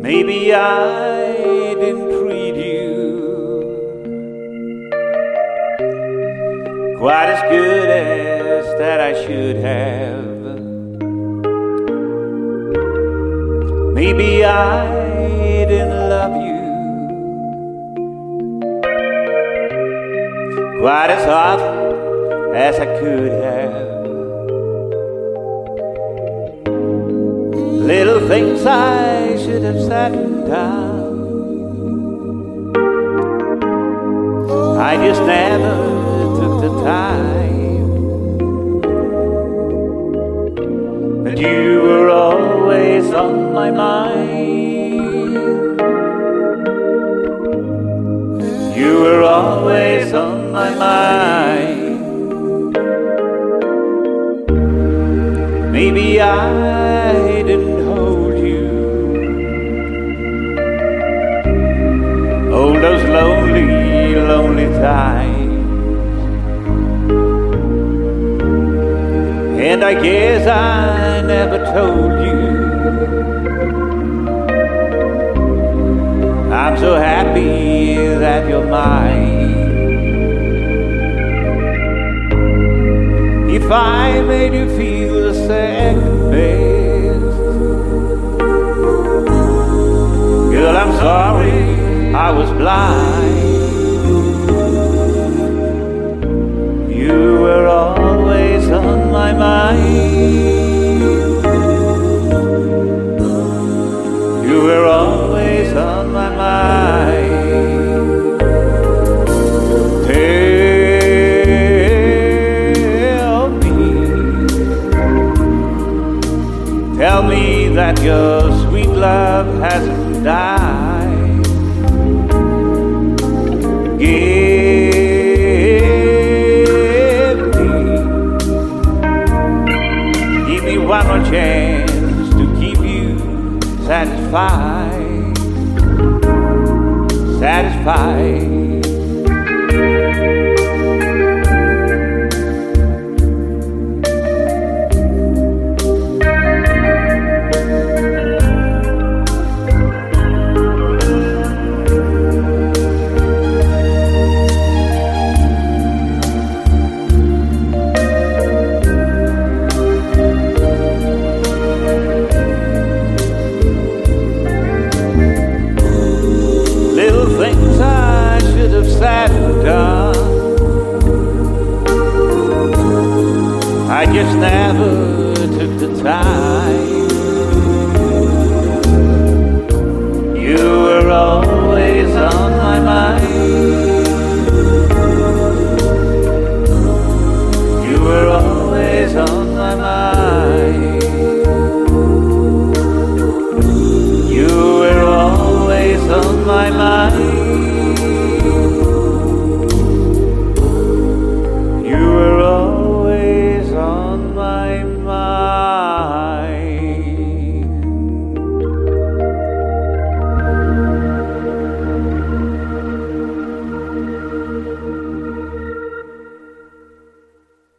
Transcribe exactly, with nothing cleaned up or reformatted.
Maybe I didn't treat you quite as good as that I should have. Maybe I didn't love you quite as often as I could have. Little things I should have said down, I just never took the time. But you were always on my mind. You were always on my mind. Maybe I didn't hold you all those lonely, lonely times. And I guess I never told you I'm so happy that you're mine. If I made you feel second best, girl, I'm sorry I was blind. You were always on my mind. You were always on my mind. Tell me, tell me that your sweet love hasn't died. Give me, give me one more chance to keep you satisfied, satisfied.